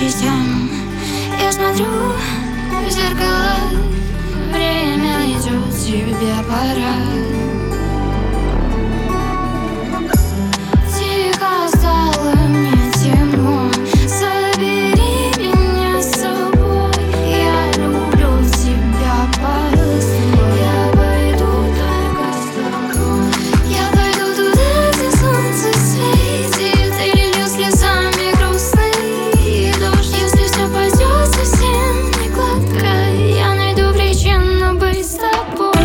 частям. Я смотрю в зеркало, время идет, тебе пора. Тихо стало мне темно, забери меня с собой. Я люблю тебя по-своему. Я пойду только с тобой. Я пойду туда, где солнце светит, и лью слезами грустный дождь. Если все пойдет совсем не гладко, я найду причину быть с тобой.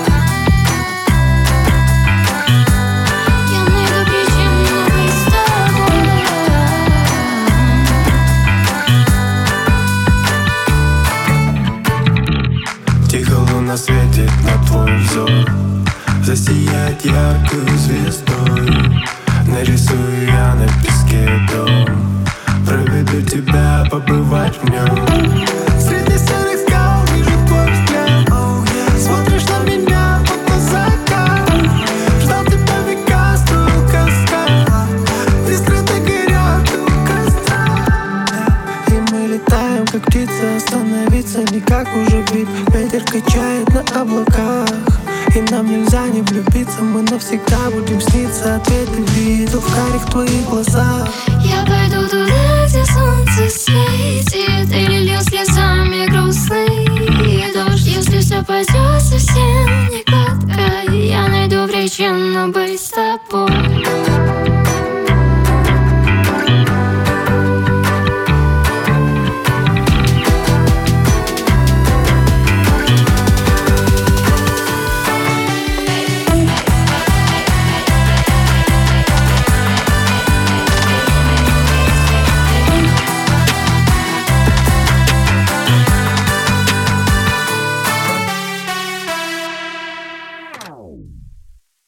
Я найду причину быть с тобой. Тихо луна светит на твой взор, засиять яркой звездой. Нарисую я на песке дом, проведу тебя побывать в нем. Среди серых скал вижу твой взгляд, смотришь на меня, будто закат. Ждал тебя века, строил каскад, искры горят у костра. И мы летаем, как птицы, остановиться никак уже вид. Ветер качает на облаках, и нам нельзя не влюбиться. Мы навсегда будем сниться, ответы виду в карих твоих глазах. Я пойду туда, где солнце